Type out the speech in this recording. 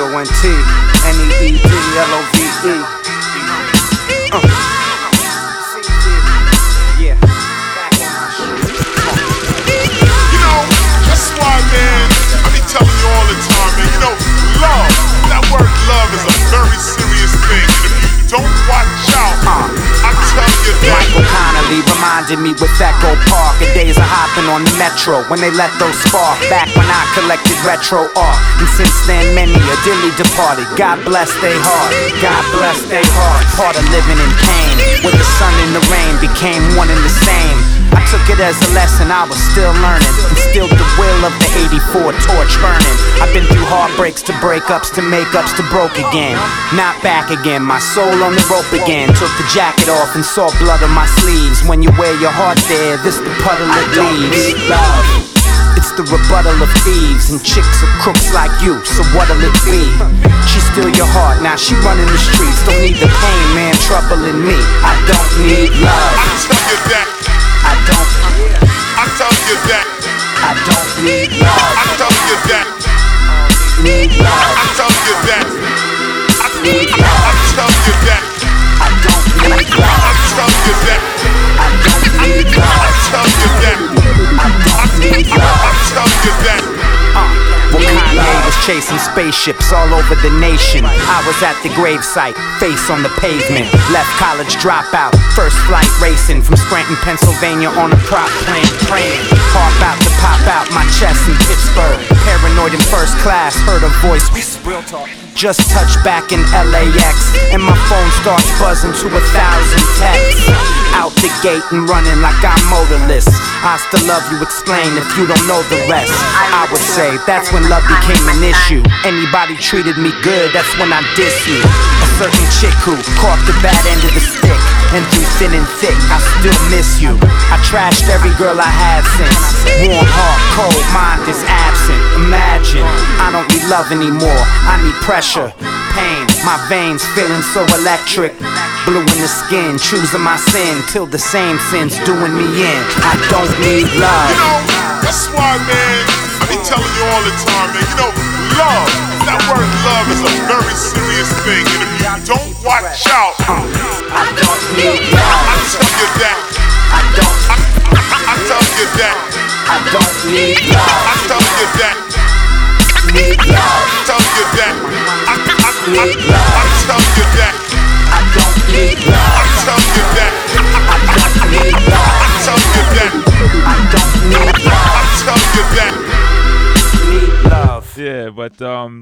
CONTNEDDLOVE. Yeah. You know, that's why, man, I be telling you all the time, man. You know, love, that word love is a very serious thing. And if you don't watch out, I tell you that. Michael Connolly reminded me with Echo Park of days of hopping on the metro when they let those spark. Back when I collected retro art, and since then many are dearly departed. God bless they heart, God bless they heart. Part of living in pain, where the sun and the rain became one and the same. I took it as a lesson I was still learning, instilled the will of the 84 torch burning. I've been through heartbreaks to breakups to makeups to broke again. Not back again, my soul on the rope again. Took the jacket off and saw blood on my sleeves. When you wear your heart there, this the puddle it leaves. Love, it's the rebuttal of thieves, and chicks are crooks like you, so what'll it be? She steal your heart, now she running the streets. Don't need the pain, man, trouble in me. I don't need love. I tell you that. I don't. I tell you that. I don't need love. I tell you that. Need love. I tell you that. I Need love. tell you that. I don't need love. I tell you that. I don't need love. I tell you that. I don't need love. I tell you that. When Kanye was chasing spaceships all over the nation, I was at the gravesite, face on the pavement. Left college dropout, first flight racing from Scranton, Pennsylvania on a prop plane, praying. Harp out to pop out my chest in Pittsburgh. Paranoid in first class, heard a voice whisper. Just touched back in LAX, and my phone starts buzzing to 1,000 texts. Out the gate and running like I'm motorless. I still love you, explain if you don't know the rest. I would say that's when love became an issue. Anybody treated me good, that's when I diss you. A certain chick who caught the bad end of the stick, and through thin and thick, I still miss you. I trashed every girl I had since. Warm heart, cold mind is absent. Imagine, I don't need love anymore. I need pressure, pain, my veins feeling so electric. Blue in the skin, choosing my sin, till the same sin's doing me in. I don't need love. You know, that's why, man, I be telling you all the time, man. You know, love, that word love is a very serious thing. And if you don't watch out, I don't need love. I tell you that. I don't. I tell you that. I don't need love. I tell you that. Need love. I tell you that. Need love. I tell you that. I don't need love. I tell you that. I don't need love. I tell you that. I don't need love. I tell you that. Need love. Yeah, but